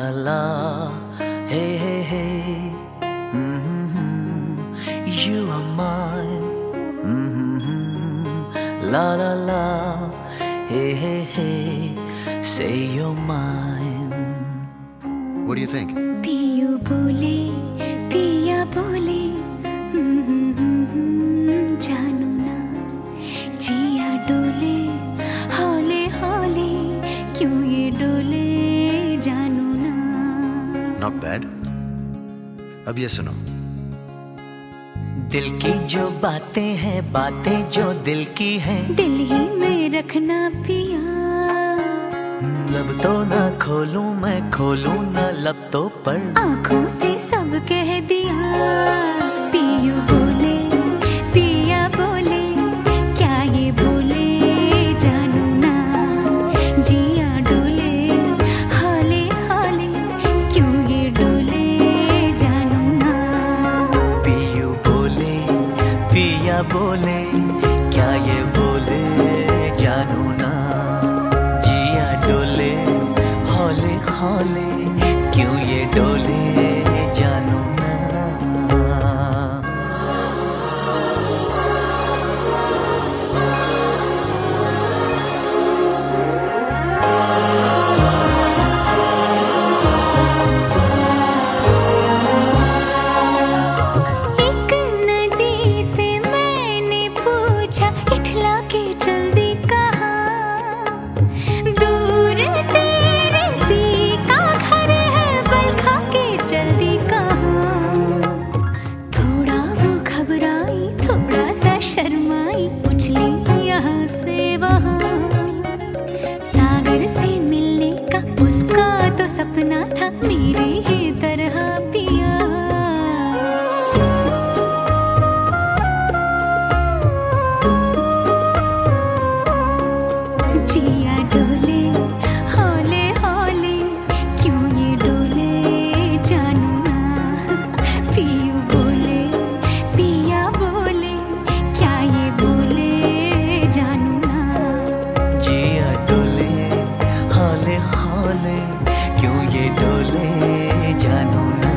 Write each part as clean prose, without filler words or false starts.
la la, hey hey hey, you are mine, la la la, hey hey hey, say you're mine. What do you think? पियो बोले पिया बोले जानू ना जिया डोले हौले हौले क्यों ये डोले जानू ना. Not bad. अब ये सुनो. दिल की जो बातें हैं, बातें जो दिल की हैं, दिल ही में रखना पिया. लब तो ना खोलूं मैं, खोलूं ना लब तो पर आँखों से सब कह दिया. पियो बोले पिया बोले क्या ये बोले जानू ना जिया डोले हाले हाले क्यों ये डोले जानू ना. पियू बोले पिया बोले क्या ये बोले जानू ना जिया डोले हौले हौले क्यों ये डोले जानू ना. एक नदी से मैंने पूछा इठला के जल्दी कहाँ. दूर तेरे पी का घर है बल खा के जल्दी कहाँ. थोड़ा वो घबराई थोड़ा सा शर्माई उछली यहाँ से वहाँ. सागर से मिलने का उसका तो सपना था मेरी ही तरह पिया. जिया डोले हौले हौले क्यों ये डोले जानू ना. पियू बोले पिया बोले क्या ये बोले जानू ना. जिया डोले हौले हौले क्यों ये डोले जानू ना.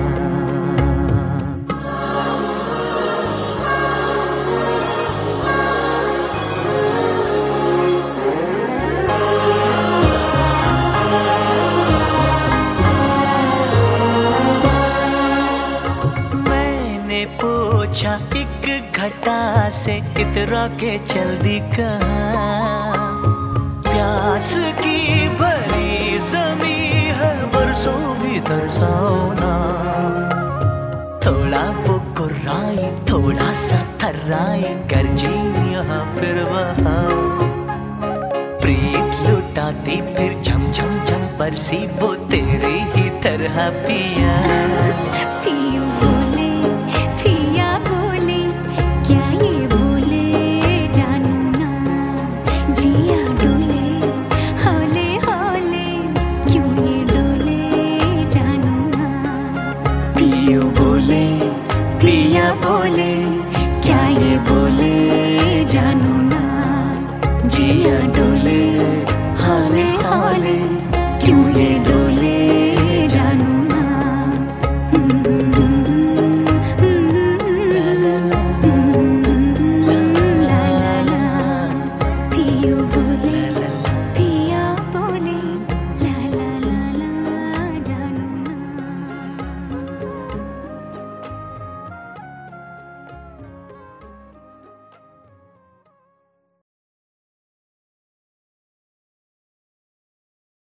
मैंने पूछा एक घटा से इतरा के चल दी कहाँ. प्यास की भरी जमी है बरसों भी तरसाओ ना. थोड़ा वो कुर्राई थोड़ा सा थर्राई गरजी यहाँ फिर वहाँ. प्रीत लुटाती फिर झम झम झम बरसी वो तेरे ही तरह पिया. पियू बोले पिया बोले क्या ये बोले जानू ना. जिया डोले हौले हौले क्यों ये डोले जानू ना. पियू बोले पिया बोले